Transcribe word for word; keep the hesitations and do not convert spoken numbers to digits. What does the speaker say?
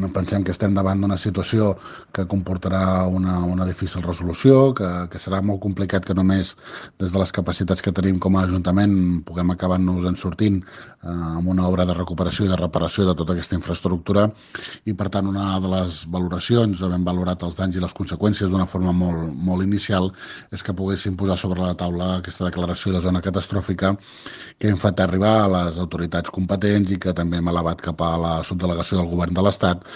pensem que estem davant d'una situació que comportarà una, una difícil resolució, que, que serà molt complicat que només des de les capacitats que tenim com a Ajuntament puguem acabar-nos en sortint eh, amb una obra de recuperació i de reparació de tota aquesta infraestructura, i per tant una de les valoracions, havent valorat els danys i les conseqüències d'una forma molt, molt inicial, és que poguéssim posar sobre la taula aquesta declaració de zona catastròfica que hem fet arribar a les autoritats competents i que també hem elevat cap a la subdelegació del Govern de l'Estat